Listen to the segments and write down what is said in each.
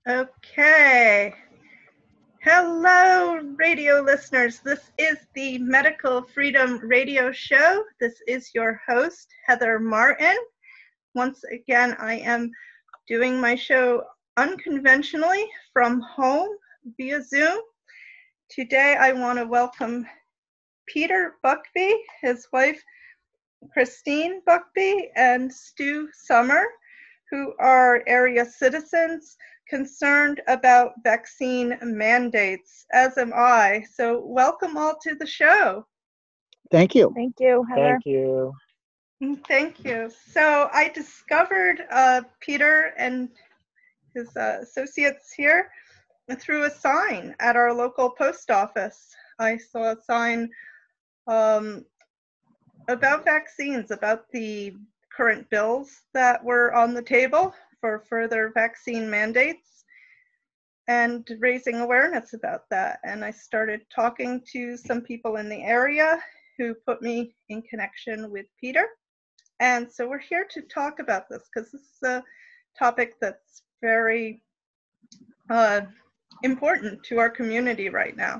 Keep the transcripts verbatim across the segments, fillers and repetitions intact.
Okay. Hello, radio listeners. This is the Medical Freedom Radio Show. This is your host, Heather Martin. Once again, I am doing my show unconventionally from home via Zoom. Today, I want to welcome Peter Buckbee, his wife, Christine Buckbee, and Stu Summer, who are area citizens concerned about vaccine mandates, as am I. So welcome all to the show. Thank you. Thank you, Heather. Thank you. Thank you. So I discovered uh, Peter and his uh, associates here through a sign at our local post office. I saw a sign um, about vaccines, about the current bills that were on the table for further vaccine mandates and raising awareness about that. And I started talking to some people in the area who put me in connection with Peter. And so we're here to talk about this because this is a topic that's very uh, important to our community right now.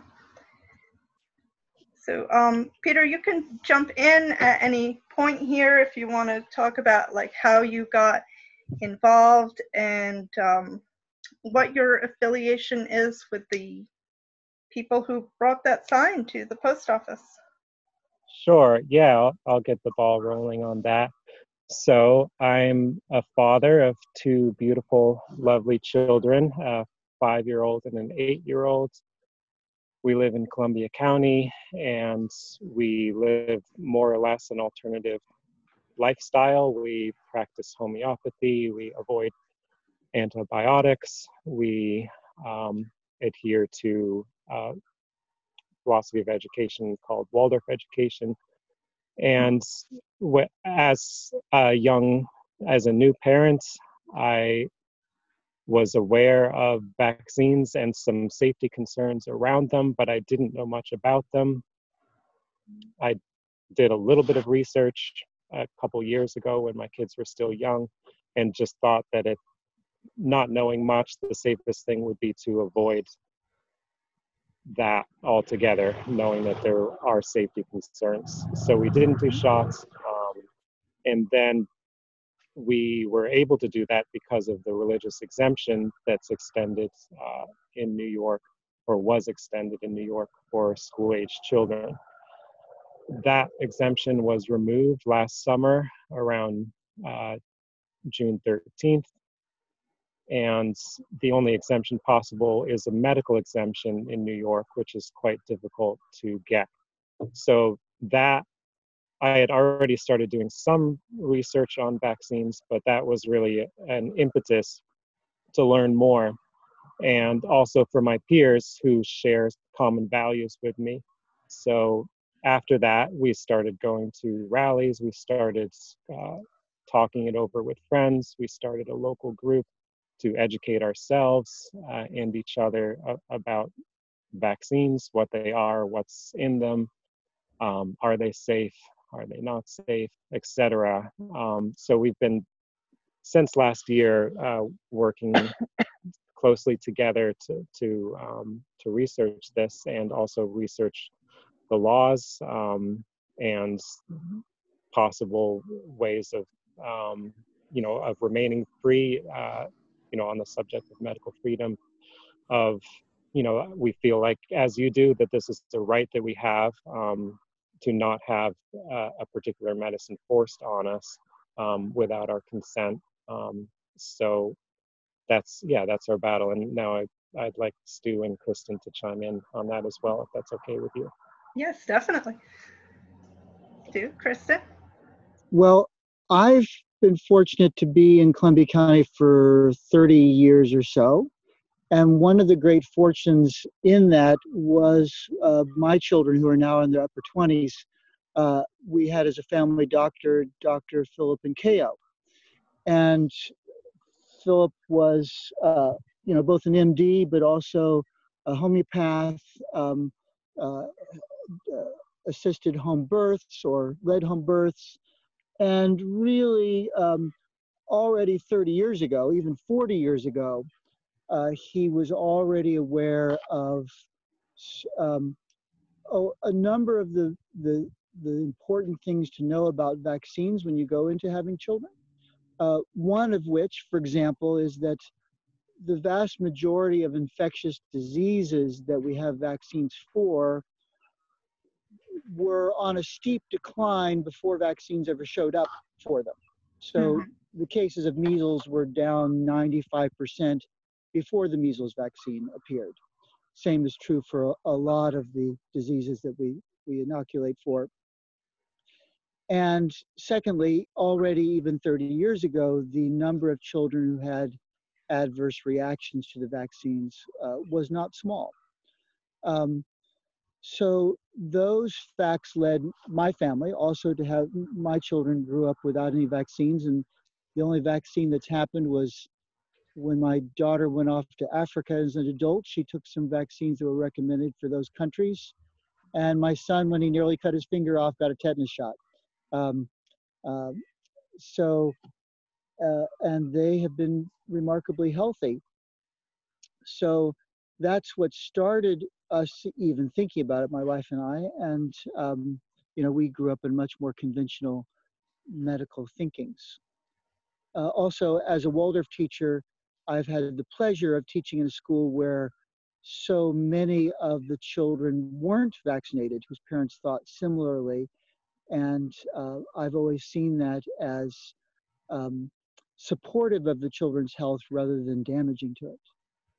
So um, Peter, you can jump in at any point here if you want to talk about like how you got involved and um, what your affiliation is with the people who brought that sign to the post office. Sure. Yeah, I'll, I'll get the ball rolling on that. So I'm a father of two beautiful, lovely children, a five-year-old and an eight-year-old. We live in Columbia County, and we live more or less an alternative lifestyle. We practice homeopathy. We avoid antibiotics. We um, adhere to uh, philosophy of education called Waldorf education. And wh- as a young, as a new parent, I was aware of vaccines and some safety concerns around them, but I didn't know much about them. I did a little bit of research a couple years ago when my kids were still young, and just thought that it, not knowing much, the safest thing would be to avoid that altogether, knowing that there are safety concerns. So we didn't do shots, um, and then we were able to do that because of the religious exemption that's extended uh, in New York, or was extended in New York for school-age children. That exemption was removed last summer around uh, June thirteenth. And the only exemption possible is a medical exemption in New York, which is quite difficult to get. So that, I had already started doing some research on vaccines, but that was really an impetus to learn more. And also for my peers who share common values with me. So after that, we started going to rallies. We started uh, talking it over with friends. We started a local group to educate ourselves uh, and each other uh, about vaccines, what they are, what's in them, um, are they safe, are they not safe, et cetera. Um, so we've been, since last year, uh, working closely together to to um, to research this, and also research the laws um, and possible ways of um, you know of remaining free. Uh, you know, on the subject of medical freedom, of, you know, we feel like, as you do, that this is the right that we have um, to not have uh, a particular medicine forced on us um, without our consent. Um, so that's, yeah, that's our battle. And now I, I'd like Stu and Kristen to chime in on that as well, if that's okay with you. Yes, definitely. Stu, Kristen? Well, I've been fortunate to be in Columbia County for thirty years or so. And one of the great fortunes in that was uh, my children, who are now in their upper twenties, uh, we had as a family doctor, Doctor Philip Nkeo. And Philip was, uh, you know, both an M D, but also a homeopath, um, uh, uh, assisted home births or led home births. And really, um, already thirty years ago, even forty years ago, uh, he was already aware of um, oh, a number of the, the, the important things to know about vaccines when you go into having children. Uh, one of which, for example, is that the vast majority of infectious diseases that we have vaccines for were on a steep decline before vaccines ever showed up for them. So Mhm. the cases of measles were down ninety-five percent before the measles vaccine appeared. Same is true for a, a lot of the diseases that we, we inoculate for. And secondly, already even thirty years ago, the number of children who had adverse reactions to the vaccines uh, was not small. Um, so those facts led my family also to have, my children grew up without any vaccines, and the only vaccine that's happened was when my daughter went off to Africa as an adult. She took some vaccines that were recommended for those countries. And my son, when he nearly cut his finger off, got a tetanus shot. Um, um, so, uh, and they have been remarkably healthy. So that's what started us even thinking about it, my wife and I. And, um, you know, we grew up in much more conventional medical thinkings. Uh, also, as a Waldorf teacher, I've had the pleasure of teaching in a school where so many of the children weren't vaccinated, whose parents thought similarly. And uh, I've always seen that as um, supportive of the children's health rather than damaging to it.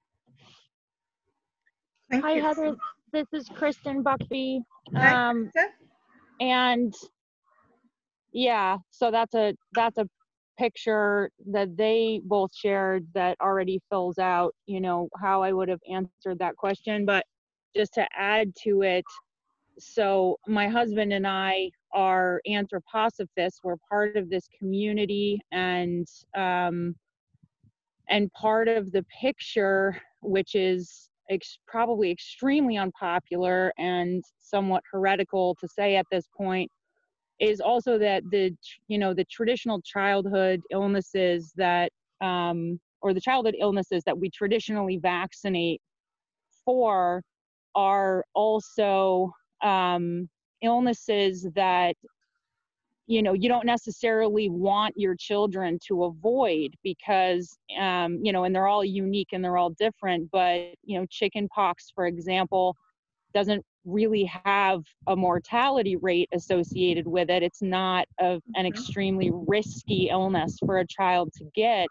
Thank Hi, you. Heather. This is Kristen Buckby. Hi, Um, Krista. and yeah, so that's a that's a picture that they both shared that already fills out, you know, how I would have answered that question. But just to add to it, so my husband and I are anthroposophists. We're part of this community, and um, and part of the picture, which is ex- probably extremely unpopular and somewhat heretical to say at this point, is also that the you know the traditional childhood illnesses that um, or the childhood illnesses that we traditionally vaccinate for are also um, illnesses that you know you don't necessarily want your children to avoid because um, you know and they're all unique and they're all different, but you know chicken pox, for example, doesn't really have a mortality rate associated with it. It's not a, an extremely risky illness for a child to get,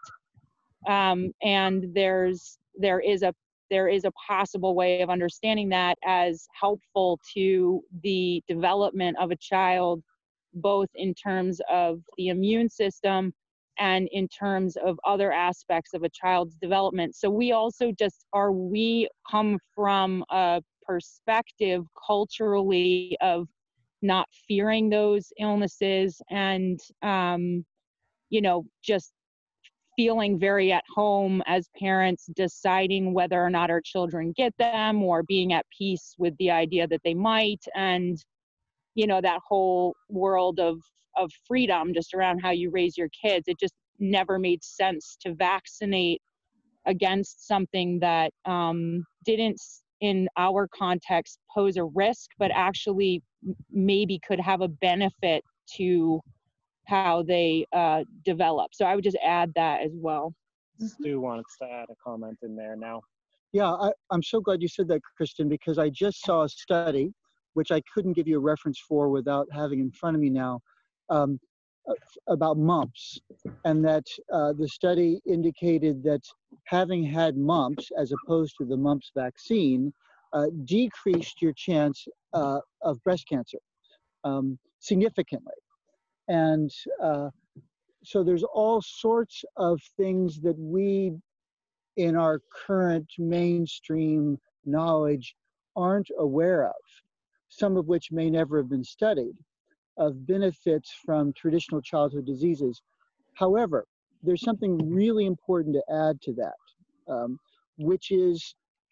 um, and there's there is a there is a possible way of understanding that as helpful to the development of a child, both in terms of the immune system and in terms of other aspects of a child's development. So we also just are, we come from a perspective culturally of not fearing those illnesses and, um, you know, just feeling very at home as parents, deciding whether or not our children get them or being at peace with the idea that they might. And you know, that whole world of, of freedom just around how you raise your kids. It just never made sense to vaccinate against something that um, didn't, in our context, pose a risk, but actually maybe could have a benefit to how they uh, develop. So I would just add that as well. Stu wants to add a comment in there now. Yeah, I, I'm so glad you said that, Kristen, because I just saw a study, which I couldn't give you a reference for without having in front of me now, um, about mumps. And that uh, the study indicated that having had mumps, as opposed to the mumps vaccine, uh, decreased your chance uh, of breast cancer um, significantly. And uh, so there's all sorts of things that we, in our current mainstream knowledge, aren't aware of, some of which may never have been studied, of benefits from traditional childhood diseases. However, there's something really important to add to that, um, which is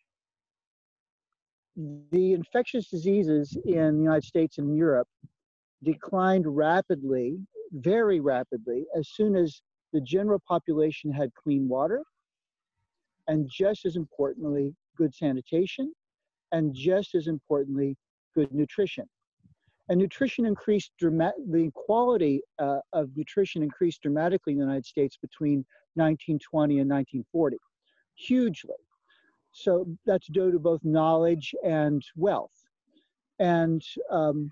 the infectious diseases in the United States and Europe declined rapidly, very rapidly, as soon as the general population had clean water and just as importantly, good sanitation, and just as importantly, good nutrition. And nutrition increased dramatically, the quality uh, of nutrition increased dramatically in the United States between nineteen twenty and nineteen forty, hugely. So that's due to both knowledge and wealth. And, um,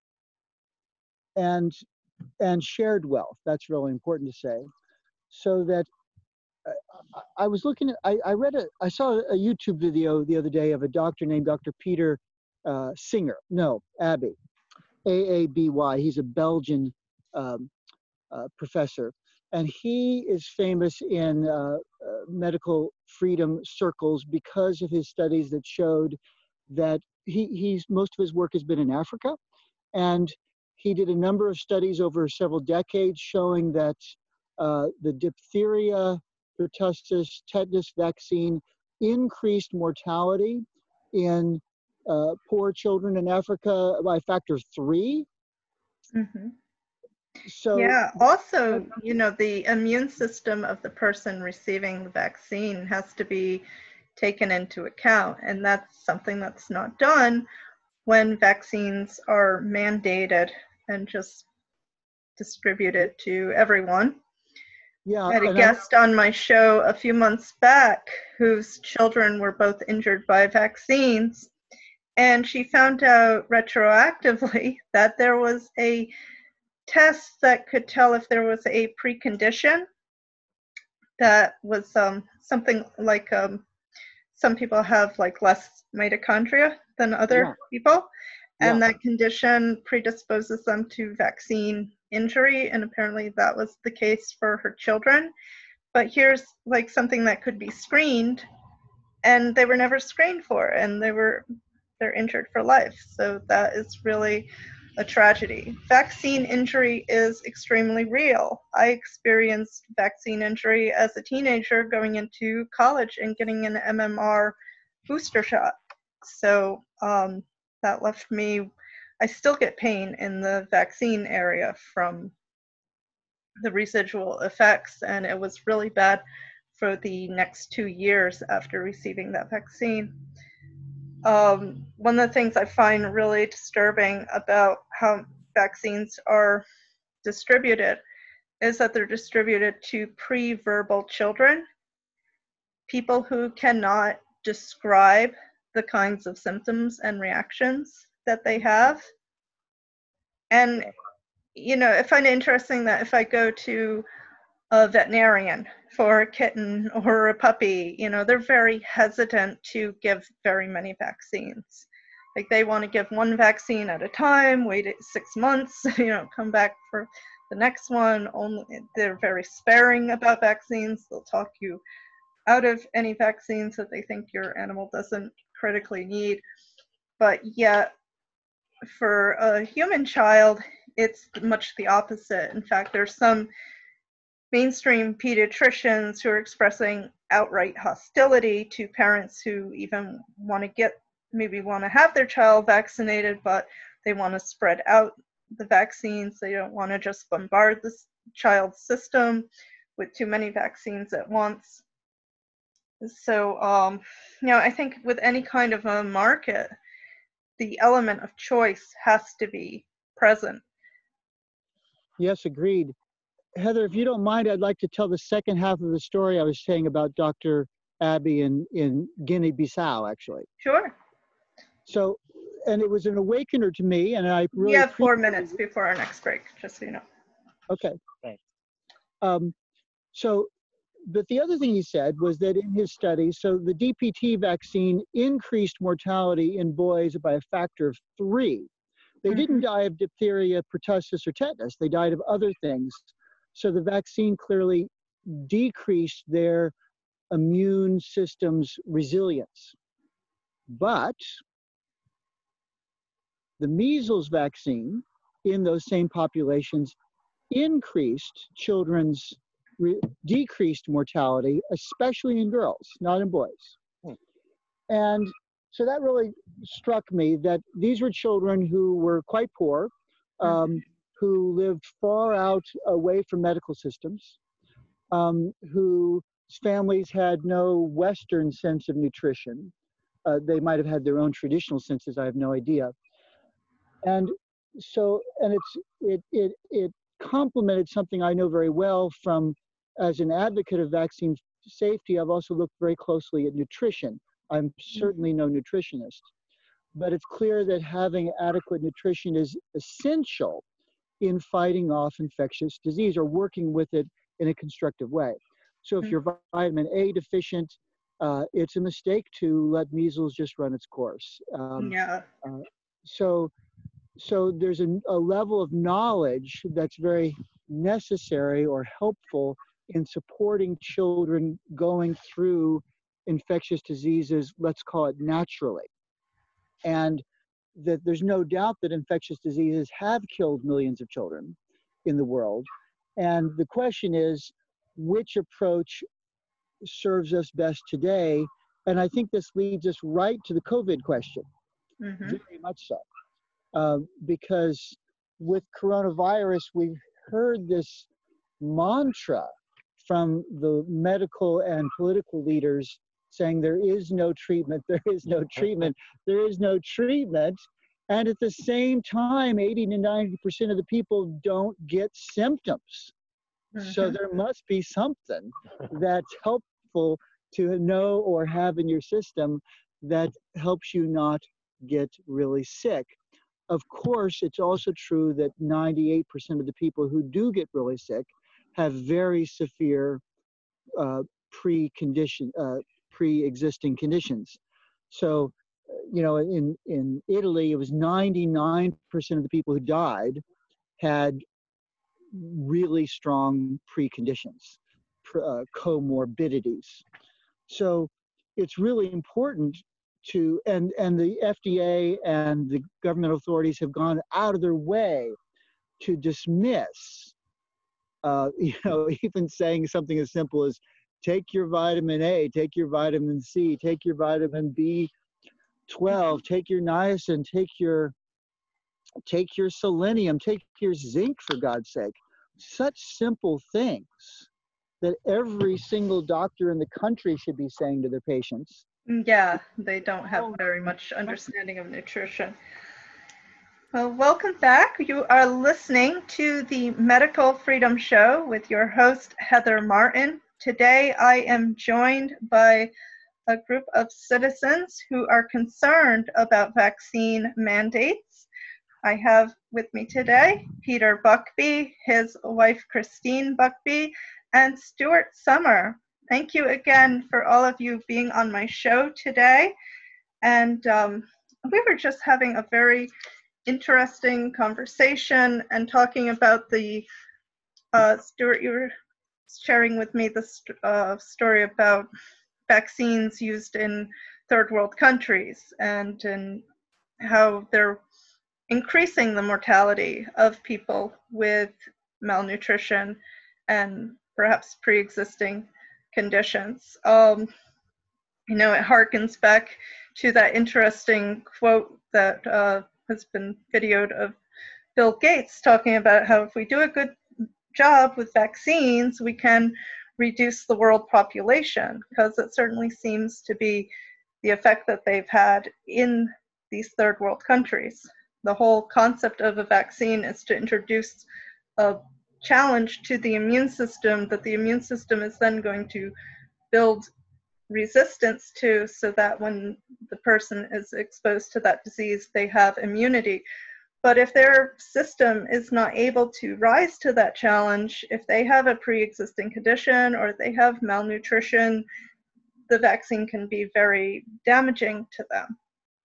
and, and shared wealth, that's really important to say. So that uh, I was looking at, I, I read a, I saw a YouTube video the other day of a doctor named Doctor Peter uh, Singer, no, Abbey. A A B Y. He's a Belgian um, uh, professor, and he is famous in uh, uh, medical freedom circles because of his studies that showed that he, he's most of his work has been in Africa, and he did a number of studies over several decades showing that uh, the diphtheria, pertussis, tetanus vaccine increased mortality in Uh, poor children in Africa by a factor of three. Mm-hmm. So yeah, also, you know, the immune system of the person receiving the vaccine has to be taken into account, and that's something that's not done when vaccines are mandated and just distributed to everyone. yeah, I had a and guest I, on my show a few months back whose children were both injured by vaccines. And she found out retroactively that there was a test that could tell if there was a precondition that was um, something like um, some people have like less mitochondria than other yeah, people. And yeah, that condition predisposes them to vaccine injury. And apparently that was the case for her children. But here's like something that could be screened, and they were never screened for, and they were they're injured for life. So that is really a tragedy. Vaccine injury is extremely real. I experienced vaccine injury as a teenager going into college and getting an M M R booster shot. So um, that left me, I still get pain in the vaccine area from the residual effects, and it was really bad for the next two years after receiving that vaccine. Um, one of the things I find really disturbing about how vaccines are distributed is that they're distributed to pre-verbal children, people who cannot describe the kinds of symptoms and reactions that they have. And, you know, I find it interesting that if I go to a veterinarian for a kitten or a puppy, you know, they're very hesitant to give very many vaccines. Like they want to give one vaccine at a time, wait six months, you know, come back for the next one. Only they're very sparing about vaccines. They'll talk you out of any vaccines that they think your animal doesn't critically need. But yet, for a human child, it's much the opposite. In fact, there's some mainstream pediatricians who are expressing outright hostility to parents who even want to get, maybe want to have their child vaccinated, but they want to spread out the vaccines. They don't want to just bombard the child's system with too many vaccines at once. So, um, you know, I think with any kind of a market, the element of choice has to be present. yes, agreed. Heather, if you don't mind, I'd like to tell the second half of the story I was saying about Doctor Abbey in, in Guinea-Bissau, actually. Sure. So, and it was an awakener to me, and I really We have four minutes before our next break, just so you know. Okay. Thanks. Um, so, but the other thing he said was that in his study, so the D P T vaccine increased mortality in boys by a factor of three. They mm-hmm. didn't die of diphtheria, pertussis, or tetanus. They died of other things. So the vaccine clearly decreased their immune system's resilience. But the measles vaccine in those same populations increased children's re- decreased mortality, especially in girls, not in boys. Hmm. And so that really struck me that these were children who were quite poor, um, who lived far out away from medical systems, um, who families had no Western sense of nutrition. Uh, they might have had their own traditional senses, I have no idea. And so, and it's, it, it, it complemented something I know very well from, as an advocate of vaccine safety, I've also looked very closely at nutrition. I'm certainly no nutritionist, but it's clear that having adequate nutrition is essential in fighting off infectious disease or working with it in a constructive way. So if you're vitamin A deficient, uh, it's a mistake to let measles just run its course. Um, Yeah. uh, so, so there's a, a level of knowledge that's very necessary or helpful in supporting children going through infectious diseases, let's call it naturally. And that there's no doubt that infectious diseases have killed millions of children in the world. And the question is, which approach serves us best today? And I think this leads us right to the COVID question, Mm-hmm. very much so. Uh, because with coronavirus, we've heard this mantra from the medical and political leaders saying there is no treatment, there is no treatment, there is no treatment. And at the same time, eighty to ninety percent of the people don't get symptoms. Mm-hmm. So there must be something that's helpful to know or have in your system that helps you not get really sick. Of course, it's also true that ninety-eight percent of the people who do get really sick have very severe uh, pre-condition, uh, pre-existing conditions. So, you know, in, in Italy, it was ninety-nine percent of the people who died had really strong preconditions, uh, comorbidities. So it's really important to, and, and the F D A and the government authorities have gone out of their way to dismiss, uh, you know, even saying something as simple as take your vitamin A, take your vitamin C, take your vitamin B twelve, take your niacin, take your, take your selenium, take your zinc, for God's sake. Such simple things that every single doctor in the country should be saying to their patients. Yeah, they don't have very much understanding of nutrition. Well, welcome back. You are listening to the Medical Freedom Show with your host, Heather Martin. Today, I am joined by a group of citizens who are concerned about vaccine mandates. I have with me today Peter Buckbee, his wife Christine Buckbee, and Stuart Summer. Thank you again for all of you being on my show today. And um, we were just having a very interesting conversation and talking about the, uh, Stuart, you were sharing with me the st- uh, story about vaccines used in third world countries and, and how they're increasing the mortality of people with malnutrition and perhaps pre-existing conditions. Um, you know, it harkens back to that interesting quote that uh, has been videoed of Bill Gates talking about how if we do a good job with vaccines, we can reduce the world population, because it certainly seems to be the effect that they've had in these third world countries. The whole concept of a vaccine is to introduce a challenge to the immune system that the immune system is then going to build resistance to, so that when the person is exposed to that disease, they have immunity. But if their system is not able to rise to that challenge, if they have a pre-existing condition or they have malnutrition, the vaccine can be very damaging to them.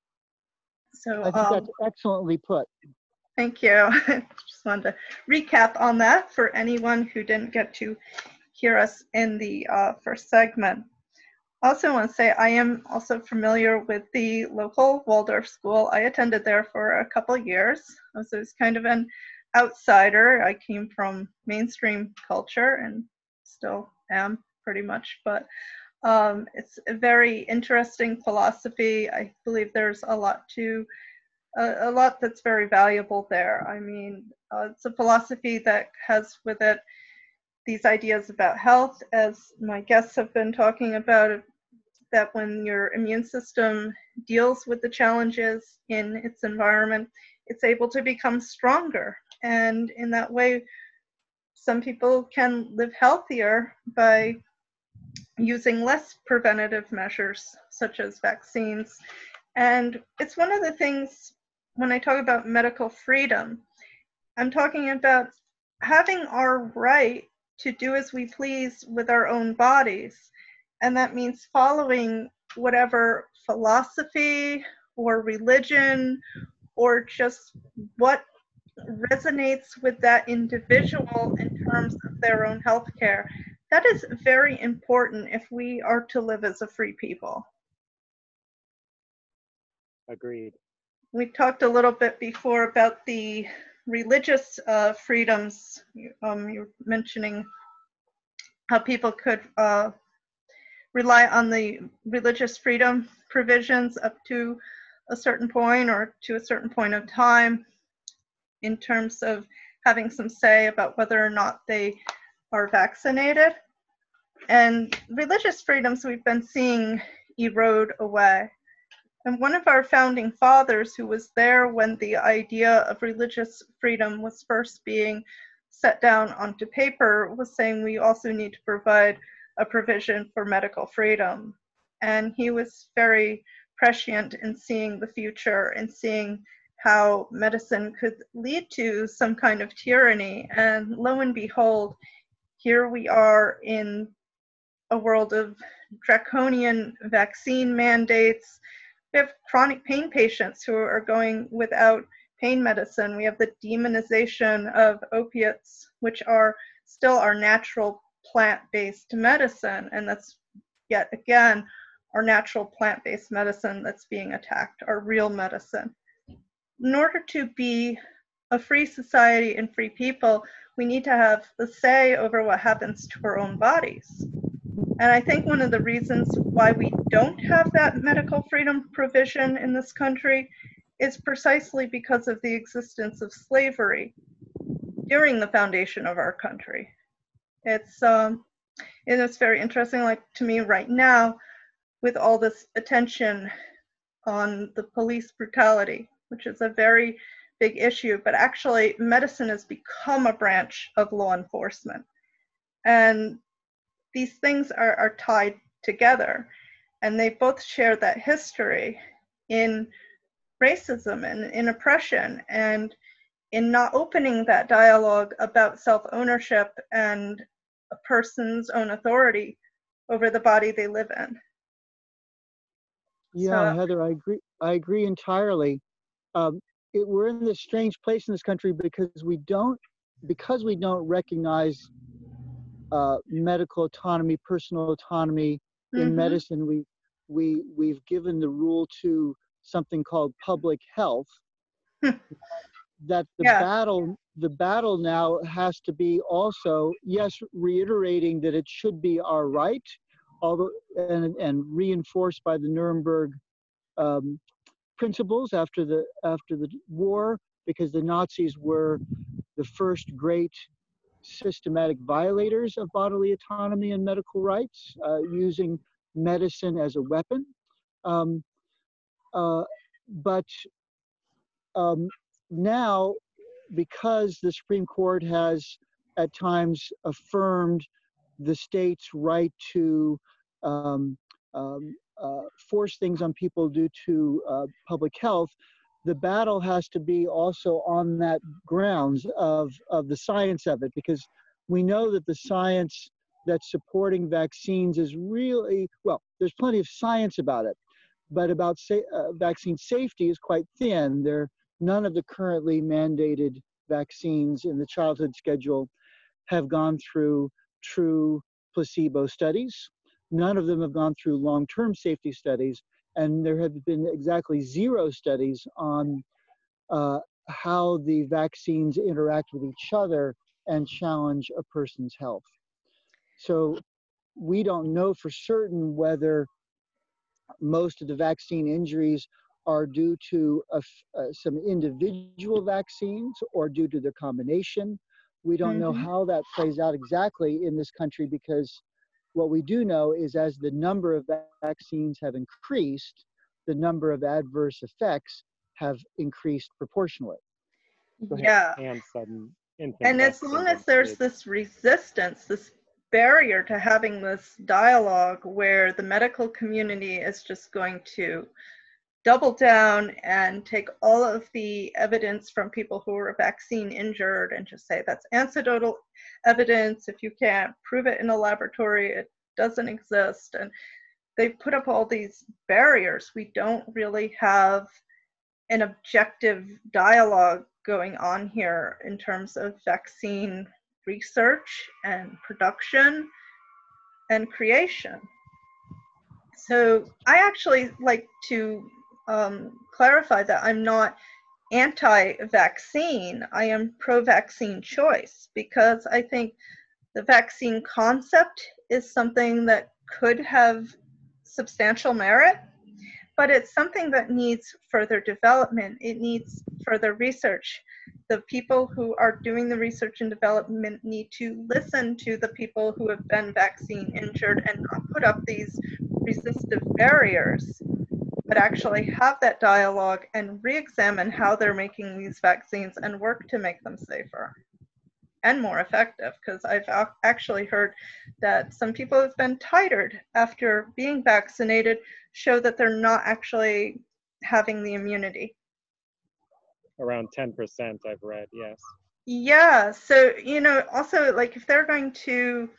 So I think um, that's excellently put. Thank you. Just wanted to recap on that for anyone who didn't get to hear us in the uh, first segment. Also want to say I am also familiar with the local Waldorf school. I attended there for a couple of years. I was, I was kind of an outsider. I came from mainstream culture and still am pretty much, but um, it's a very interesting philosophy. I believe there's a lot to A, a lot that's very valuable there. I mean, uh, it's a philosophy that has with it these ideas about health, as my guests have been talking about, that when your immune system deals with the challenges in its environment, it's able to become stronger. And in that way, some people can live healthier by using less preventative measures, such as vaccines. And it's one of the things, when I talk about medical freedom, I'm talking about having our right to do as we please with our own bodies. And that means following whatever philosophy or religion or just what resonates with that individual in terms of their own health care. That is very important if we are to live as a free people. Agreed. We talked a little bit before about the religious uh, freedoms. Um, you were mentioning how people could uh, rely on the religious freedom provisions up to a certain point or to a certain point of time in terms of having some say about whether or not they are vaccinated. And religious freedoms we've been seeing erode away. And one of our founding fathers, who was there when the idea of religious freedom was first being set down onto paper, was saying we also need to provide a provision for medical freedom. And he was very prescient in seeing the future and seeing how medicine could lead to some kind of tyranny. And lo and behold, here we are in a world of draconian vaccine mandates. We have chronic pain patients who are going without pain medicine. We have the demonization of opiates, which are still our natural plant-based medicine. And that's yet again, our natural plant-based medicine that's being attacked, our real medicine. In order to be a free society and free people, we need to have the say over what happens to our own bodies. And I think one of the reasons why we don't have that medical freedom provision in this country is precisely because of the existence of slavery during the foundation of our country. It's, um, and it's very interesting, like to me right now, with all this attention on the police brutality, which is a very big issue, but actually medicine has become a branch of law enforcement. And these things are, are tied together, and they both share that history in racism and in oppression and in not opening that dialogue about self-ownership and a person's own authority over the body they live in. Yeah, So, Heather, I agree. I agree entirely. Um, it, we're in this strange place in this country because we don't, because we don't recognize uh, medical autonomy, personal autonomy in mm-hmm. medicine. We we we've given the rule to something called public health. That the Yeah. battle, the battle now has to be also, yes, reiterating that it should be our right, although and and reinforced by the Nuremberg um, principles after the after the war, because the Nazis were the first great systematic violators of bodily autonomy and medical rights, uh, using medicine as a weapon. Um, uh, but um, now, because the Supreme Court has at times affirmed the state's right to um, um, uh, force things on people due to uh, public health, the battle has to be also on that grounds of, of the science of it, because we know that the science that's supporting vaccines is really, well, there's plenty of science about it, but about sa uh, vaccine safety is quite thin. There, none of the currently mandated vaccines in the childhood schedule have gone through true placebo studies. None of them have gone through long-term safety studies, and there have been exactly zero studies on uh, how the vaccines interact with each other and challenge a person's health. So we don't know for certain whether most of the vaccine injuries are due to a, uh, some individual vaccines or due to their combination, We don't know Mhm. how that plays out exactly in this country, because what we do know is as the number of vaccines have increased, the number of adverse effects have increased proportionally. Go ahead. Yeah. And sudden infant And deaths as long in as there's kids. this resistance, this barrier to having this dialogue where the medical community is just going to double down and take all of the evidence from people who are vaccine injured and just say that's anecdotal evidence. If you can't prove it in a laboratory, it doesn't exist. And they put up all these barriers. We don't really have an objective dialogue going on here in terms of vaccine research and production and creation. So I actually like to um, clarify that I'm not anti-vaccine. I am pro-vaccine choice, because I think the vaccine concept is something that could have substantial merit, but it's something that needs further development. It needs further research. The people who are doing the research and development need to listen to the people who have been vaccine injured and not put up these resistive barriers, but actually have that dialogue and re-examine how they're making these vaccines and work to make them safer and more effective. Because I've actually heard that some people who've been titered after being vaccinated show that they're not actually having the immunity. Around ten percent, I've read, yes. Yeah, so, you know, also, like, if they're going to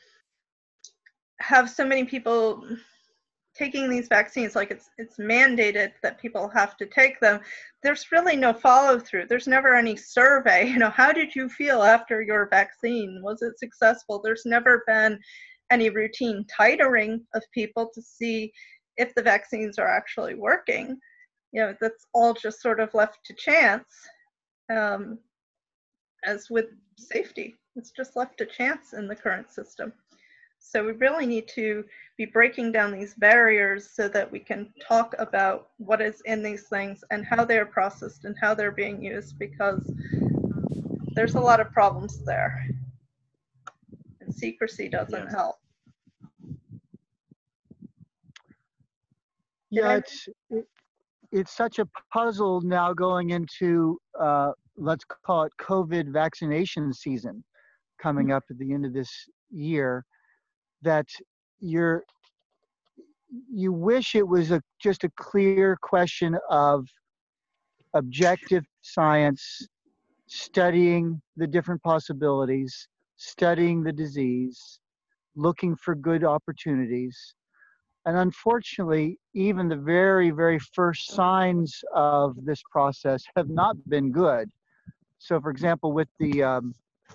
have so many people taking these vaccines, like it's it's mandated that people have to take them, there's really no follow-through. There's never any survey, you know, how did you feel after your vaccine? Was it successful? There's never been any routine titering of people to see if the vaccines are actually working. You know, that's all just sort of left to chance. Um, as with safety, it's just left to chance in the current system. So we really need to be breaking down these barriers so that we can talk about what is in these things and how they're processed and how they're being used, because there's a lot of problems there. And secrecy doesn't Yes. help. Yeah, it's it, it's such a puzzle now going into uh, let's call it COVID vaccination season coming up at the end of this year, that you're you wish it was a just a clear question of objective science, studying the different possibilities, studying the disease, looking for good opportunities. And unfortunately, even the very, very first signs of this process have not been good. So, for example, with the um,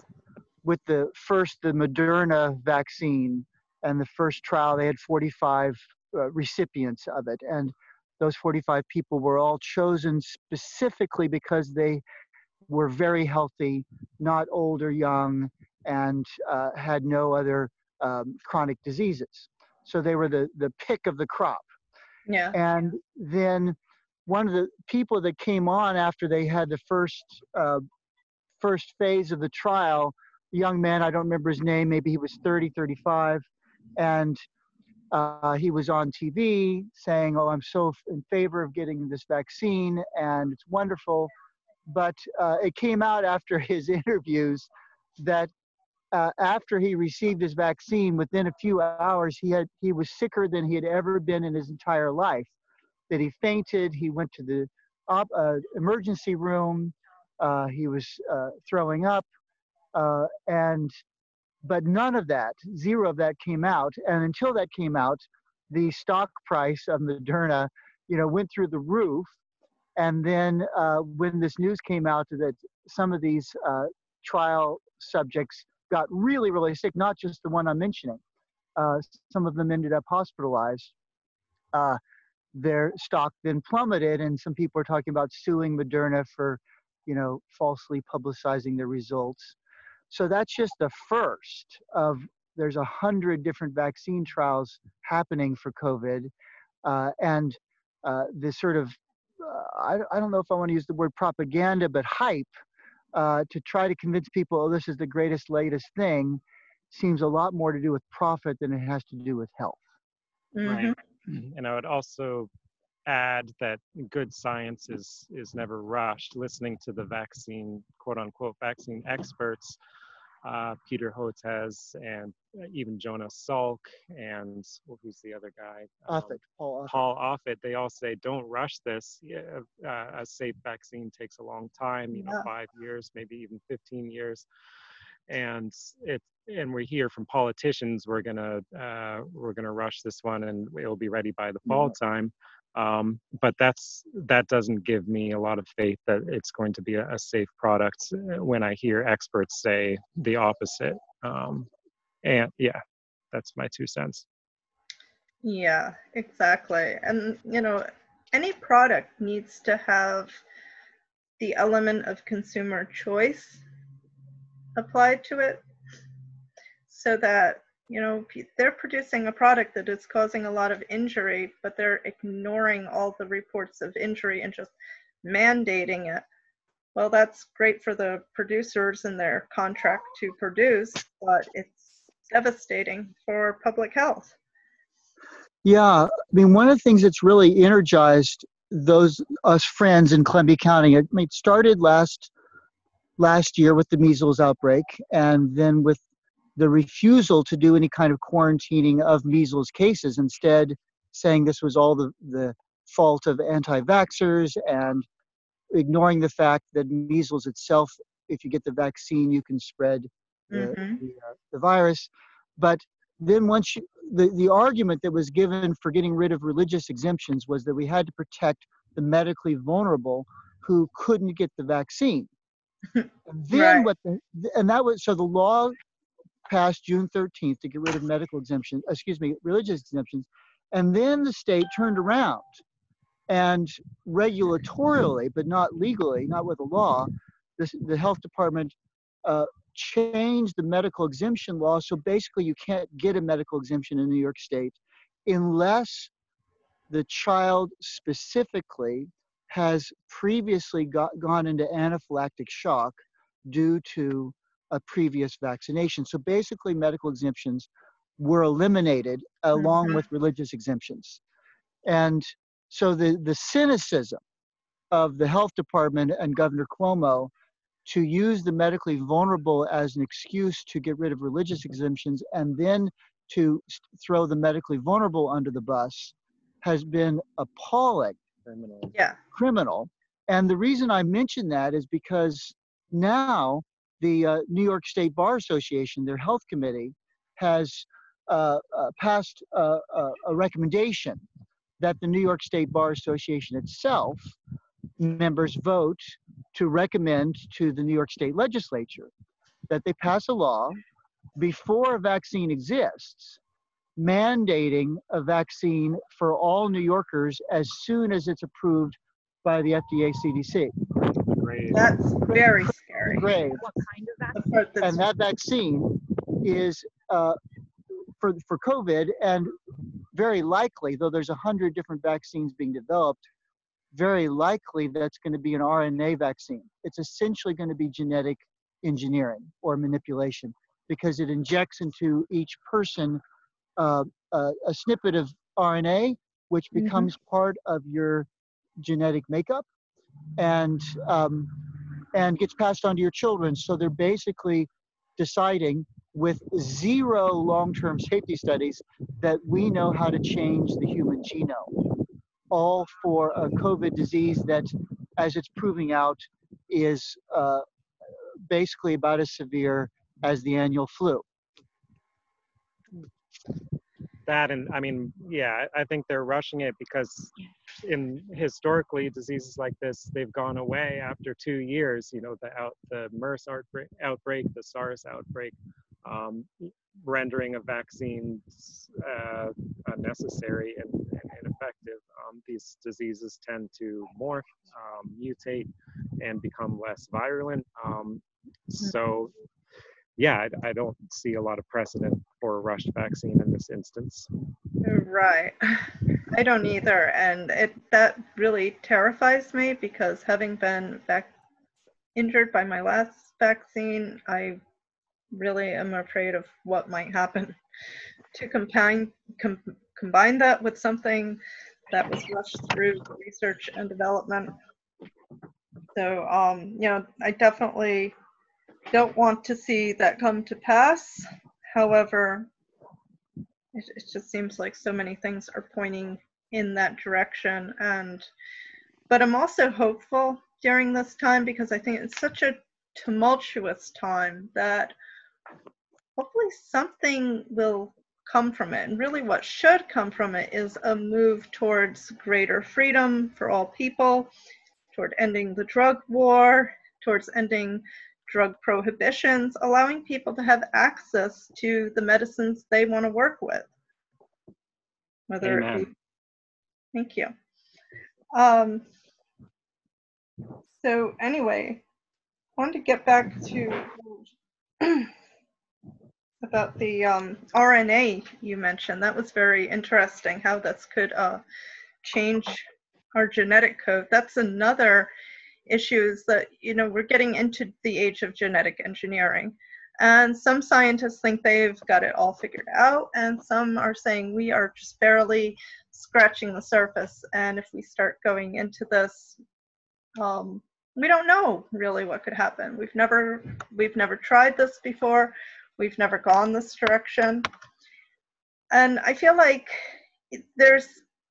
with the first the Moderna vaccine and the first trial, they had forty-five uh, recipients of it, and those forty-five people were all chosen specifically because they were very healthy, not old or young, and uh, had no other um, chronic diseases. So they were the, the pick of the crop. Yeah. And then one of the people that came on after they had the first uh, first phase of the trial, a young man, I don't remember his name, maybe he was thirty, thirty-five, and uh, he was on T V saying, oh, I'm so in favor of getting this vaccine and it's wonderful. But uh, it came out after his interviews that uh, after he received his vaccine, within a few hours, he had he was sicker than he had ever been in his entire life. That he fainted. He went to the op, uh, emergency room. Uh, he was uh, throwing up, uh, and but none of that, zero of that came out. And until that came out, the stock price of Moderna, you know, went through the roof. And then uh, when this news came out that some of these uh, trial subjects got really, really sick, not just the one I'm mentioning, uh, some of them ended up hospitalized. Uh, their stock then plummeted, and some people are talking about suing Moderna for, you know, falsely publicizing their results. So that's just the first of, there's a hundred different vaccine trials happening for COVID. Uh, and uh, this sort of, uh, I, I don't know if I want to use the word propaganda, but hype uh, to try to convince people, oh, this is the greatest, latest thing, seems a lot more to do with profit than it has to do with health. Mhm. Right. And I would also add that good science is is never rushed. Listening to the vaccine, quote unquote, vaccine experts, uh, Peter Hotez and even Jonas Salk and well, who's the other guy? Um, Offit, Paul Offit. Paul Offit. They all say don't rush this. Yeah, uh, a safe vaccine takes a long time. You know, Yeah. five years, maybe even fifteen years. And it and we hear from politicians we're gonna uh, we're gonna rush this one and it'll be ready by the fall time. Um, but that's that doesn't give me a lot of faith that it's going to be a, a safe product when I hear experts say the opposite. Um, and yeah, that's my two cents. Yeah, exactly. And, you know, any product needs to have the element of consumer choice applied to it so that, you know, pe- they're producing a product that is causing a lot of injury, but they're ignoring all the reports of injury and just mandating it. Well, that's great for the producers and their contract to produce, but it's devastating for public health. Yeah, I mean, one of the things that's really energized those us friends in Columbia County, I mean, it started last last year with the measles outbreak, and then with the refusal to do any kind of quarantining of measles cases, instead saying this was all the, the fault of anti-vaxxers and ignoring the fact that measles itself, if you get the vaccine, you can spread the, Mm-hmm. the, uh, the virus. But then once you, the, the argument that was given for getting rid of religious exemptions was that we had to protect the medically vulnerable who couldn't get the vaccine. And then Right. what the, and that was, so the law passed June thirteenth to get rid of medical exemptions, excuse me, religious exemptions. And then the state turned around and regulatorily, but not legally, not with a law, this, the health department uh, changed the medical exemption law. So basically you can't get a medical exemption in New York State unless the child specifically has previously got, gone into anaphylactic shock due to a previous vaccination. So basically medical exemptions were eliminated along Mhm. with religious exemptions. And so the, the cynicism of the health department and Governor Cuomo to use the medically vulnerable as an excuse to get rid of religious exemptions and then to throw the medically vulnerable under the bus has been appalling. Criminal. Yeah. Criminal. And the reason I mention that is because now the uh, New York State Bar Association, their health committee, has uh, uh, passed uh, uh, a recommendation that the New York State Bar Association itself members vote to recommend to the New York State Legislature that they pass a law before a vaccine exists, mandating a vaccine for all New Yorkers as soon as it's approved by the F D A C D C. Great. That's very scary. Grave. What kind of The vaccine? part that's- And that vaccine is uh, for, for COVID, and very likely, though there's a hundred different vaccines being developed, very likely that's going to be an R N A vaccine. It's essentially going to be genetic engineering or manipulation because it injects into each person uh, a, a snippet of R N A, which Mhm. becomes part of your genetic makeup and um, and gets passed on to your children. So they're basically deciding with zero long-term safety studies that we know how to change the human genome, all for a COVID disease that, as it's proving out, is uh, basically about as severe as the annual flu. That and I mean, yeah, I think they're rushing it because in historically diseases like this, they've gone away after two years. You know, the out the MERS outbreak, outbreak the SARS outbreak, um, rendering a vaccine uh, unnecessary and, and ineffective. Um, these diseases tend to morph, um, mutate, and become less virulent. Um, so. Yeah, I, I don't see a lot of precedent for a rushed vaccine in this instance. Right. I don't either. And it that really terrifies me because having been vac- injured by my last vaccine, I really am afraid of what might happen. To combine, com combine that with something that was rushed through research and development. So, um, you know, I definitely don't want to see that come to pass. However, it, it just seems like so many things are pointing in that direction. And, but I'm also hopeful during this time because I think it's such a tumultuous time that hopefully something will come from it. And really what should come from it is a move towards greater freedom for all people, toward ending the drug war, towards ending drug prohibitions, allowing people to have access to the medicines they want to work with. Whether Amen. it be, thank you. Um, so anyway, I wanted to get back to about the um, R N A you mentioned. That was very interesting, how this could uh, change our genetic code. That's another issue, is that, you know, we're getting into the age of genetic engineering. And some scientists think they've got it all figured out, and some are saying we are just barely scratching the surface. And if we start going into this, um, we don't know really what could happen. We've never, we've never tried this before. We've never gone this direction. And I feel like there's,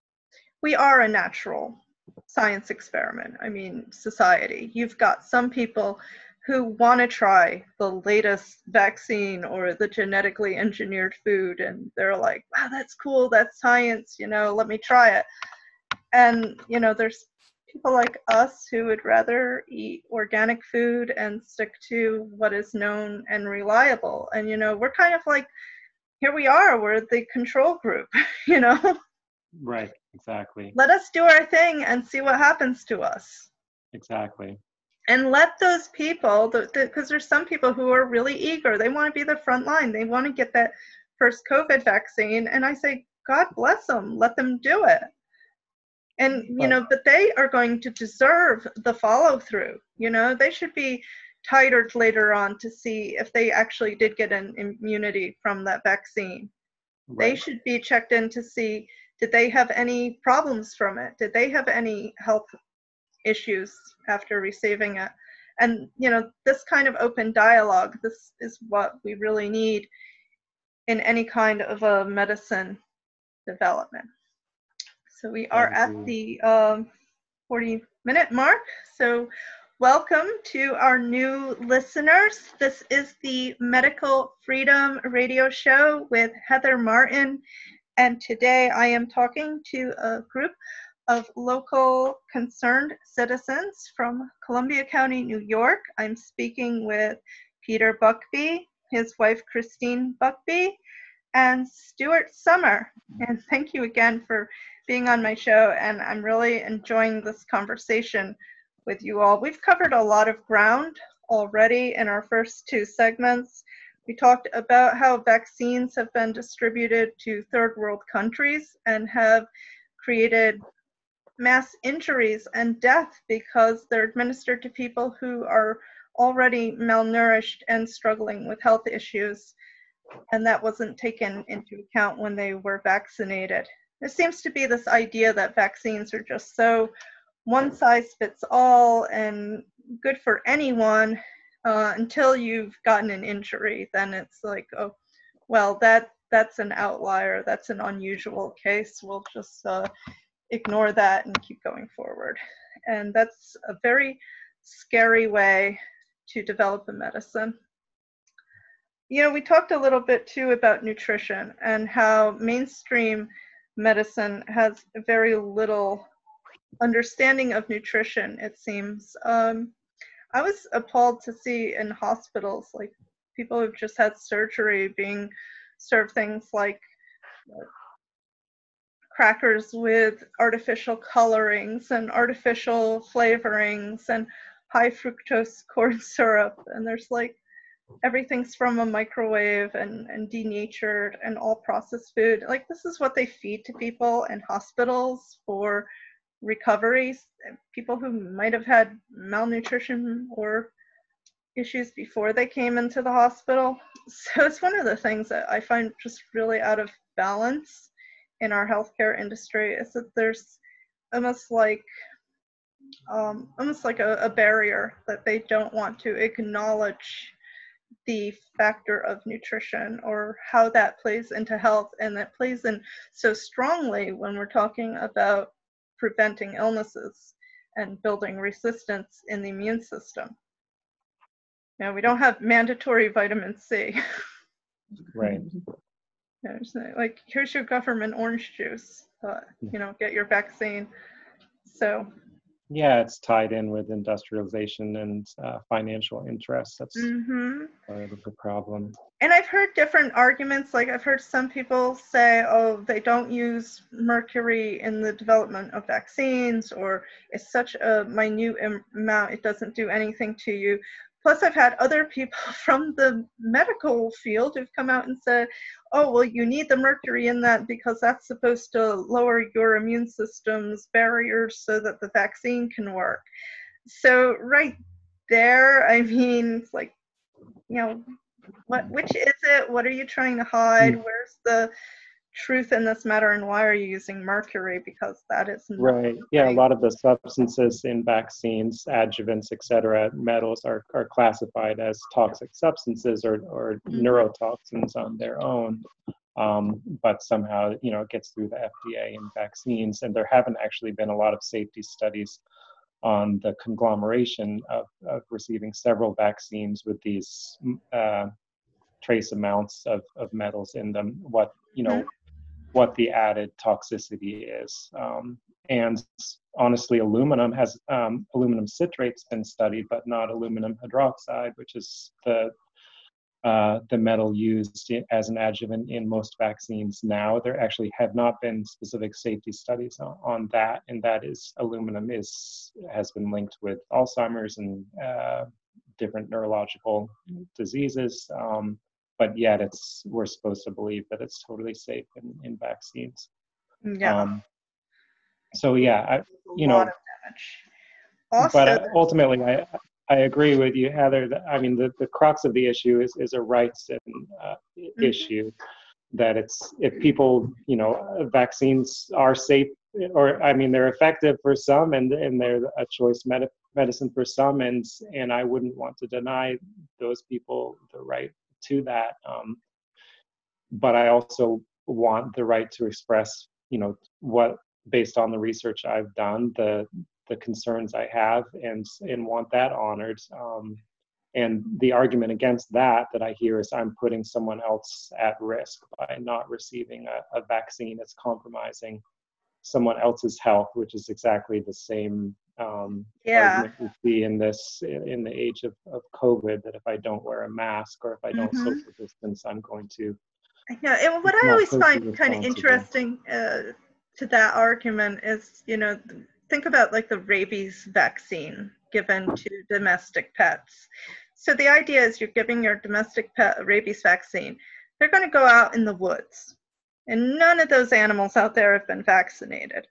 we are a natural science experiment. I mean, society. You've got some people who want to try the latest vaccine or the genetically engineered food, and they're like, wow, that's cool, that's science, you know, let me try it. And, you know, there's people like us who would rather eat organic food and stick to what is known and reliable. And, you know, we're kind of like, here we are, we're the control group, you know? Right, exactly. Let us do our thing and see what happens to us. Exactly. And let those people, because the, the, there's some people who are really eager, they want to be the front line, they want to get that first COVID vaccine, and I say, God bless them, let them do it. And, you know, but they are going to deserve the follow through. You know, they should be titered later on to see if they actually did get an immunity from that vaccine. Right. They should be checked in to see, did they have any problems from it? Did they have any health issues after receiving it? And, you know, this kind of open dialogue, this is what we really need in any kind of a medicine development. So we are at the um, forty minute mark. So welcome to our new listeners. This is the Medical Freedom Radio Show with Heather Martin. And today I am talking to a group of local concerned citizens from Columbia County, New York. I'm speaking with Peter Buckbee, his wife Christine Buckbee, and Stuart Summer. And thank you again for being on my show, and I'm really enjoying this conversation with you all. We've covered a lot of ground already in our first two segments. We talked about how vaccines have been distributed to third world countries and have created mass injuries and death because they're administered to people who are already malnourished and struggling with health issues, and that wasn't taken into account when they were vaccinated. There seems to be this idea that vaccines are just so one size fits all and good for anyone uh, until you've gotten an injury. Then it's like, oh, well, that that's an outlier. That's an unusual case. We'll just uh, ignore that and keep going forward. And that's a very scary way to develop a medicine. You know, we talked a little bit too about nutrition and how mainstream medicine has very little understanding of nutrition, it seems. Um, I was appalled to see in hospitals, like people who've just had surgery being served things like uh, crackers with artificial colorings and artificial flavorings and high fructose corn syrup. And there's like, everything's from a microwave and, and denatured and all processed food. Like, this is what they feed to people in hospitals for recoveries, people who might have had malnutrition or issues before they came into the hospital. So it's one of the things that I find just really out of balance in our healthcare industry, is that there's almost like um, almost like a, a barrier that they don't want to acknowledge the factor of nutrition or how that plays into health, and that plays in so strongly when we're talking about preventing illnesses and building resistance in the immune system. You know, we don't have mandatory vitamin C. Right. You know, it's not like, here's your government orange juice, uh, you know, get your vaccine. So Yeah, it's tied in with industrialization and uh, financial interests. That's mhm. part of the problem. And I've heard different arguments. Like, I've heard some people say, oh, they don't use mercury in the development of vaccines, or it's such a minute am- amount, it doesn't do anything to you. Plus, I've had other people from the medical field who've come out and said, oh, well, you need the mercury in that because that's supposed to lower your immune system's barriers so that the vaccine can work. So right there, I mean, it's like, you know, what, which is it? What are you trying to hide? Where's the truth in this matter, and why are you using mercury? Because that is not Right. Yeah, a lot of the substances in vaccines, adjuvants, et cetera, metals are, are classified as toxic substances or, or Mhm. neurotoxins on their own. Um, but somehow, you know, it gets through the F D A in vaccines, and there haven't actually been a lot of safety studies on the conglomeration of, of receiving several vaccines with these uh, trace amounts of, of metals in them, what, you know, Mhm. what the added toxicity is. Um, and honestly, aluminum has, um, aluminum citrate's been studied, but not aluminum hydroxide, which is the uh, the metal used as an adjuvant in most vaccines now. There actually have not been specific safety studies on, on that, and that is aluminum is has been linked with Alzheimer's and uh, different neurological diseases. Um, but yet, it's we're supposed to believe that it's totally safe in, in vaccines. Yeah, Um, so yeah, I, a you lot know, of damage. but Also, uh, ultimately, I I agree with you, Heather. That, I mean, the, the crux of the issue is is a rights and, uh, mhm. issue. That it's if people, you know, vaccines are safe, or I mean, they're effective for some, and and they're a choice med- medicine for some, and and I wouldn't want to deny those people the right to that. Um, but I also want the right to express, you know, what based on the research I've done, the the concerns I have, and and want that honored. Um, and the argument against that that I hear is I'm putting someone else at risk by not receiving a, a vaccine. It's compromising someone else's health, which is exactly the same um, yeah. argument we see in this in the age of, of COVID. That if I don't wear a mask or if I don't Mhm. social distance, I'm going to Yeah, and what it's I not always socially find kind of responsible. interesting uh, to that argument is, you know, think about like the rabies vaccine given to domestic pets. So the idea is you're giving your domestic pet a rabies vaccine. They're going to go out in the woods, and none of those animals out there have been vaccinated.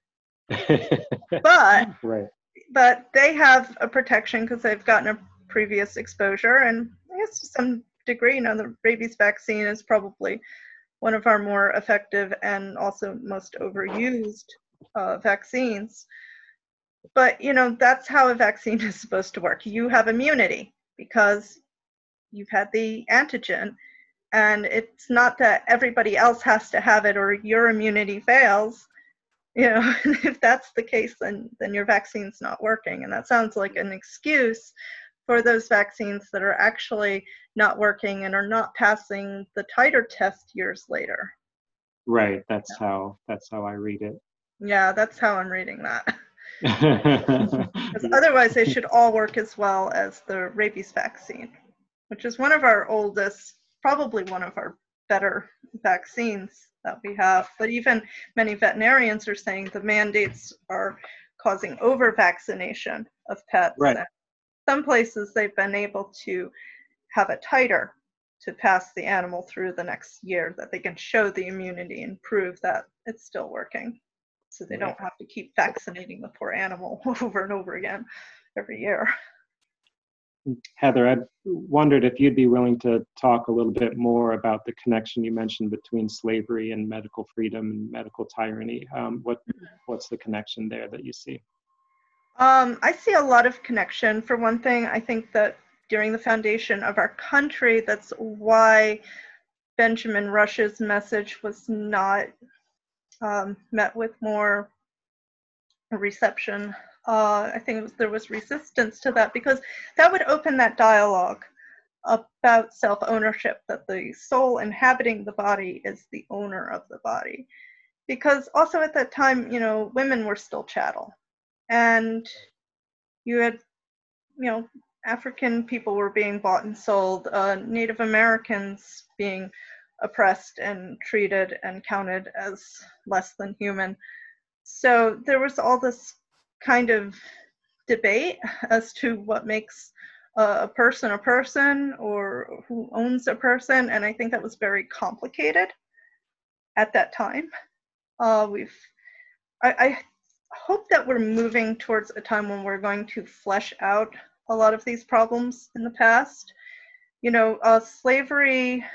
But Right. but they have a protection because they've gotten a previous exposure, and I guess to some degree, you know, the rabies vaccine is probably one of our more effective and also most overused uh, vaccines. But, you know, that's how a vaccine is supposed to work. You have immunity because you've had the antigen, and it's not that everybody else has to have it or your immunity fails. You know, if that's the case, then then your vaccine's not working. And that sounds like an excuse for those vaccines that are actually not working and are not passing the titer test years later. Right. That's how that's how I read it. Yeah, that's how I'm reading that. Because Yeah. otherwise, they should all work as well as the rabies vaccine, which is one of our oldest, probably one of our better vaccines that we have. But even many veterinarians are saying the mandates are causing over vaccination of pets. Right. And some places they've been able to have a titer to pass the animal through the next year, that they can show the immunity and prove that it's still working. So they Right. don't have to keep vaccinating the poor animal over and over again every year. Heather, I wondered if you'd be willing to talk a little bit more about the connection you mentioned between slavery and medical freedom and medical tyranny. Um, what what's the connection there that you see? Um, I see a lot of connection. For one thing, I think that during the foundation of our country, that's why Benjamin Rush's message was not um, met with more reception. Uh, I think it was, there was resistance to that because that would open that dialogue about self-ownership, that the soul inhabiting the body is the owner of the body. Because also at that time, you know, women were still chattel. And you had, you know, African people were being bought and sold, uh, Native Americans being oppressed and treated and counted as less than human. So there was all this kind of debate as to what makes a person a person or who owns a person, and I think that was very complicated at that time. Uh, we've, I, I hope that we're moving towards a time when we're going to flesh out a lot of these problems in the past. You know, uh, slavery,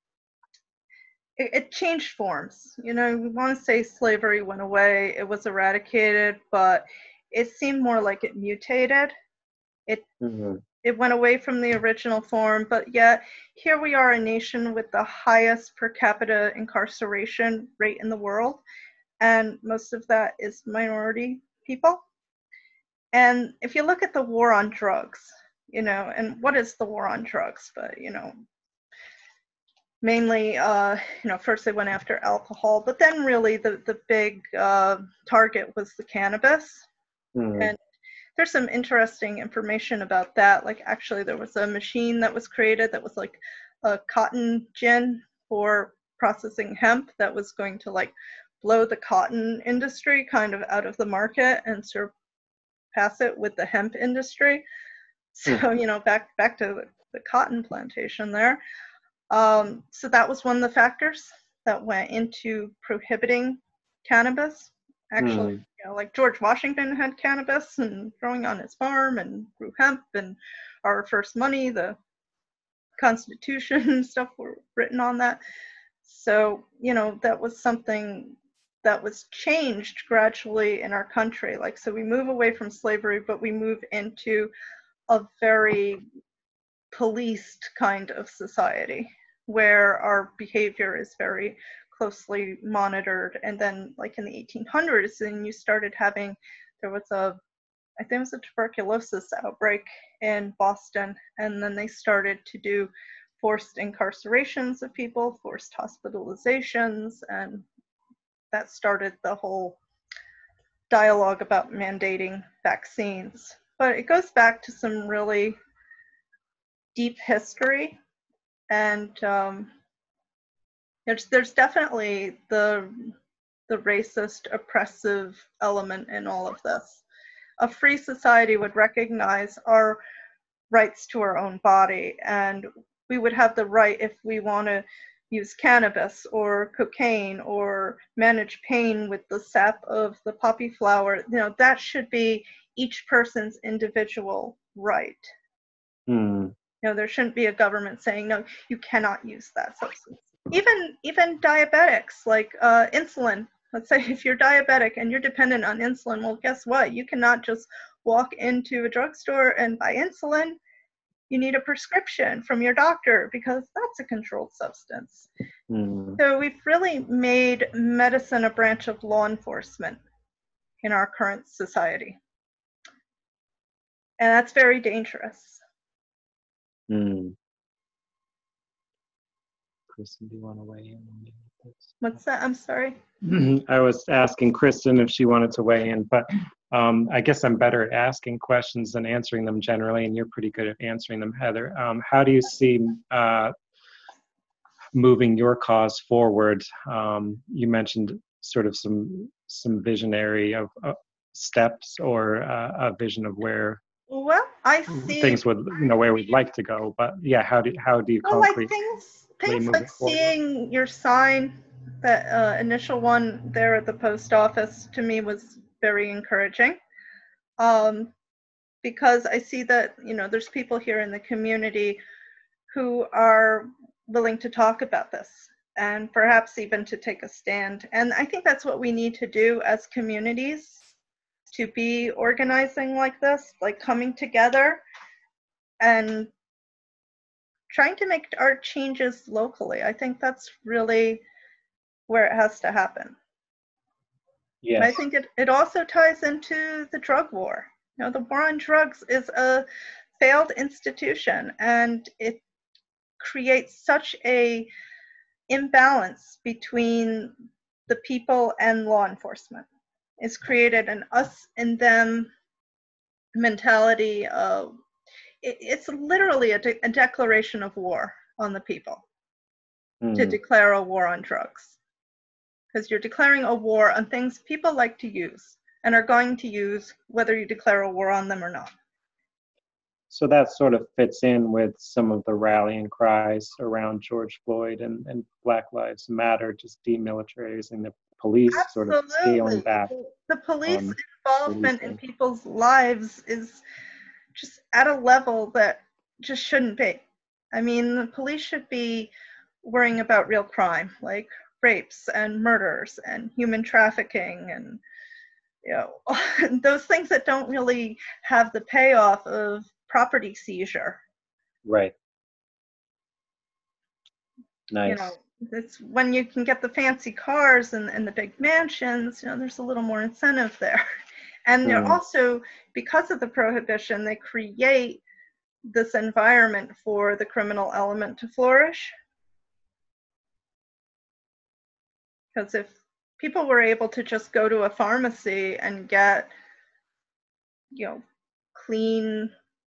it, it changed forms. You know, we want to say slavery went away, it was eradicated, but it seemed more like it mutated. It mm-hmm. It went away from the original form, but yet here we are, a nation with the highest per capita incarceration rate in the world, and most of that is minority people. And if you look at the war on drugs, you know, and what is the war on drugs? But, you know, mainly, uh, you know, first they went after alcohol, but then really the, the big uh, target was the cannabis. Mm-hmm. And there's some interesting information about that. Like, actually, there was a machine that was created that was like a cotton gin for processing hemp that was going to like blow the cotton industry kind of out of the market and surpass it with the hemp industry. So, mm. you know, back back to the, the cotton plantation there. Um, so that was one of the factors that went into prohibiting cannabis. Actually, mm. you know, like George Washington had cannabis and growing on his farm and grew hemp, and our first money, the Constitution and stuff were written on that. So, you know, that was something that was changed gradually in our country. Like, so we move away from slavery, but we move into a very policed kind of society where our behavior is very closely monitored. And then like in the eighteen hundreds, then you started having, there was a, I think it was a tuberculosis outbreak in Boston. And then they started to do forced incarcerations of people, forced hospitalizations, and that started the whole dialogue about mandating vaccines. But it goes back to some really deep history, and um, there's there's definitely the the racist, oppressive element in all of this. A free society would recognize our rights to our own body, and we would have the right, if we want to use cannabis or cocaine or manage pain with the sap of the poppy flower, you know, that should be each person's individual right. Hmm. You know, there shouldn't be a government saying, no, you cannot use that substance. Even even diabetics, like uh, insulin. Let's say if you're diabetic and you're dependent on insulin, well, guess what? You cannot just walk into a drugstore and buy insulin. You need a prescription from your doctor because that's a controlled substance. Mm. So we've really made medicine a branch of law enforcement in our current society. And that's very dangerous. Mm. Kristen, do you want to weigh in on this? What's that? I'm sorry. I was asking Kristen if she wanted to weigh in, but um, I guess I'm better at asking questions than answering them generally, and you're pretty good at answering them, Heather. Um, how do you see uh, moving your cause forward? Um, you mentioned sort of some some visionary of uh, steps or uh, a vision of where well, I see things would, you know, where we'd like to go. But yeah, how do how do you well, concretely like things, things move like it forward? Seeing your sign, that uh, initial one there at the post office, to me was very encouraging. Um, because I see that, you know, there's people here in the community who are willing to talk about this and perhaps even to take a stand. And I think that's what we need to do as communities, to be organizing like this, like coming together and trying to make our changes locally. I think that's really where it has to happen. Yes. I think it, it also ties into the drug war. You know, the war on drugs is a failed institution, and it creates such a imbalance between the people and law enforcement. It's created an us and them mentality of, it, it's literally a, de- a declaration of war on the people Mm. to declare a war on drugs. Because you're declaring a war on things people like to use and are going to use whether you declare a war on them or not. So that sort of fits in with some of the rallying cries around George Floyd and, and Black Lives Matter, just demilitarizing the police, Absolutely. sort of scaling back. The police um, involvement in policing. people's lives is just at a level that just shouldn't be. I mean, the police should be worrying about real crime, like rapes and murders and human trafficking and, you know, those things that don't really have the payoff of property seizure. Right. Nice. You know, it's when you can get the fancy cars and, and the big mansions, you know, there's a little more incentive there. And they're Mm. also, because of the prohibition, they create this environment for the criminal element to flourish. Because if people were able to just go to a pharmacy and get, you know, clean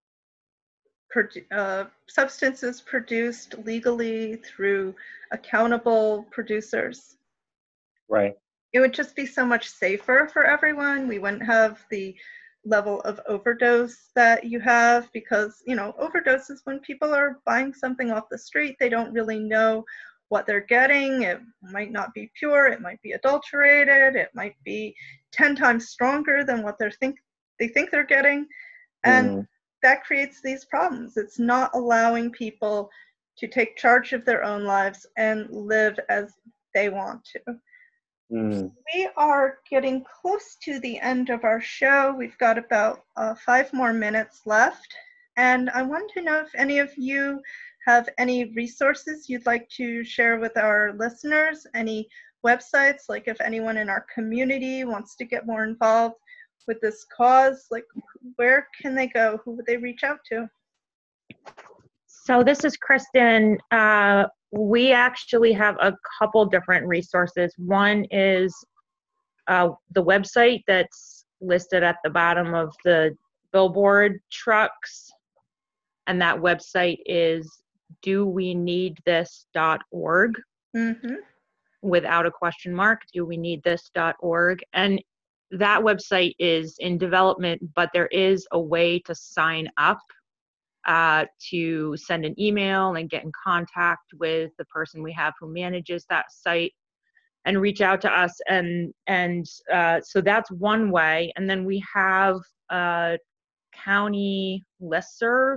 uh, substances produced legally through accountable producers, Right. it would just be so much safer for everyone. We wouldn't have the level of overdose that you have, because, you know, overdoses, when people are buying something off the street, they don't really know what they're getting. It might not be pure, it might be adulterated, it might be ten times stronger than what they think they think they're getting. And Mm. that creates these problems. It's not allowing people to take charge of their own lives and live as they want to. Mm. We are getting close to the end of our show. We've got about uh, five more minutes left. And I wanted to know if any of you have any resources you'd like to share with our listeners, any websites, like if anyone in our community wants to get more involved with this cause, like where can they go? Who would they reach out to? So this is Kristen. Uh, we actually have a couple different resources. One is uh, the website that's listed at the bottom of the billboard trucks. And that website is do we need this dot org, Mm-hmm. without a question mark, do we need this dot org. And that website is in development, but there is a way to sign up uh, to send an email and get in contact with the person we have who manages that site and reach out to us. And, and uh, so that's one way. And then we have a county listserv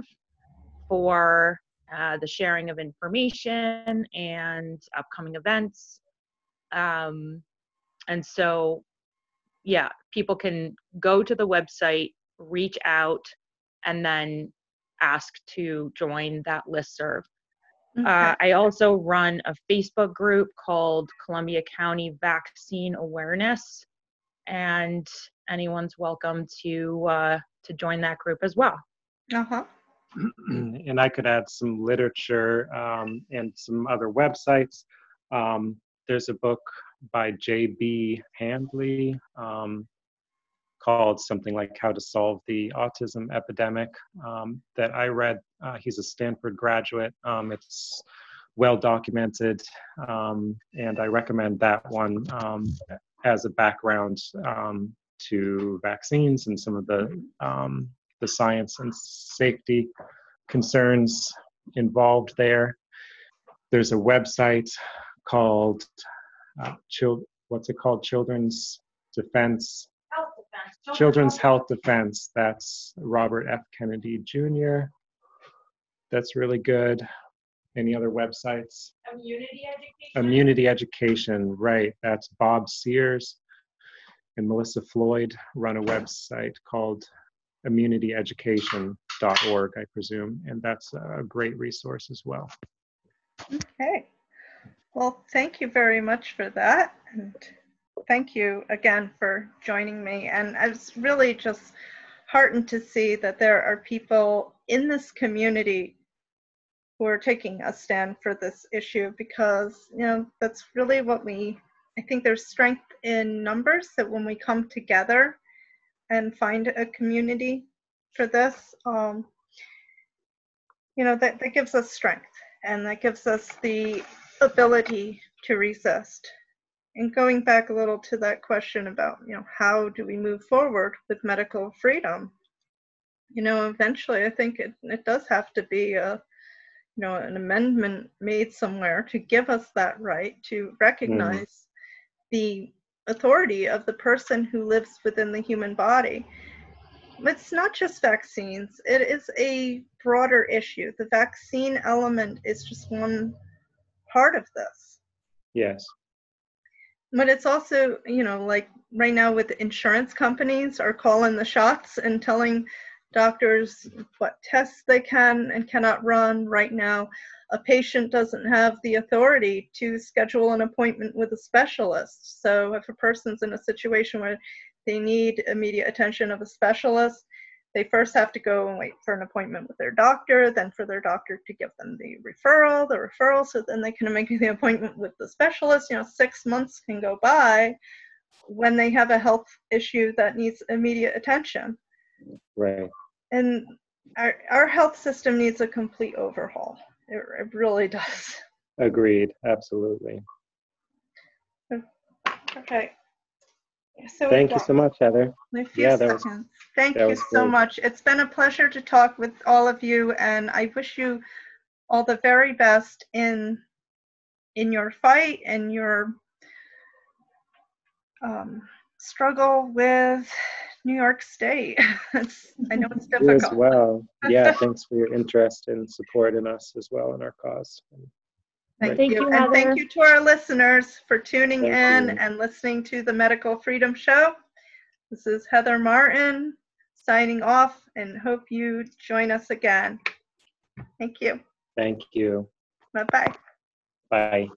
for uh, the sharing of information and upcoming events. Um, and so, yeah, people can go to the website, reach out, and then ask to join that listserv. Okay. Uh, I also run a Facebook group called Columbia County Vaccine Awareness, and anyone's welcome to uh, to join that group as well. Uh-huh. And I could add some literature um, and some other websites. Um, there's a book by J B Handley um, called something like How to Solve the Autism Epidemic um, that I read. Uh, he's a Stanford graduate. Um, it's well documented, um, and I recommend that one um, as a background um, to vaccines and some of the um, the science and safety concerns involved there. There's a website called uh, Chil- what's it called? Children's Defense. Health Defense Children's Health Defense. That's Robert F. Kennedy Junior That's really good. Any other websites? Immunity education. Immunity Education, right. That's Bob Sears and Melissa Floyd run a website called immunity education dot org, I presume, and that's a great resource as well. Okay. Well, thank you very much for that. And thank you again for joining me. And I was really just heartened to see that there are people in this community who are taking a stand for this issue, because, you know, that's really what we, I think there's strength in numbers, that when we come together and find a community for this, um, you know, that, that gives us strength, and that gives us the ability to resist. And going back a little to that question about, you know, how do we move forward with medical freedom? You know, eventually I think it, it does have to be a, you know, an amendment made somewhere to give us that right to recognize mm. the authority of the person who lives within the human body. It's not just vaccines, it is a broader issue. The vaccine element is just one part of this. Yes. But it's also, you know, like right now with insurance companies are calling the shots and telling doctors what tests they can and cannot run. Right now, a patient doesn't have the authority to schedule an appointment with a specialist. So if a person's in a situation where they need immediate attention of a specialist, they first have to go and wait for an appointment with their doctor, then for their doctor to give them the referral, the referral, so then they can make the appointment with the specialist. You know, six months can go by when they have a health issue that needs immediate attention. Right. And our, our health system needs a complete overhaul. It, it really does. Agreed. Absolutely. Okay. So thank you so much, Heather. A few yeah, that seconds. was, Thank that you was so great. much. It's been a pleasure to talk with all of you, and I wish you all the very best in in your fight and your um, struggle with New York State. It's, I know it's difficult. You as well. Yeah, thanks for your interest and support in us as well in our cause. Thank Thank you. you, And Heather. thank you to our listeners for tuning Thank in you. and listening to the Medical Freedom Show. This is Heather Martin signing off, and hope you join us again. Thank you. Thank you. Bye-bye. Bye.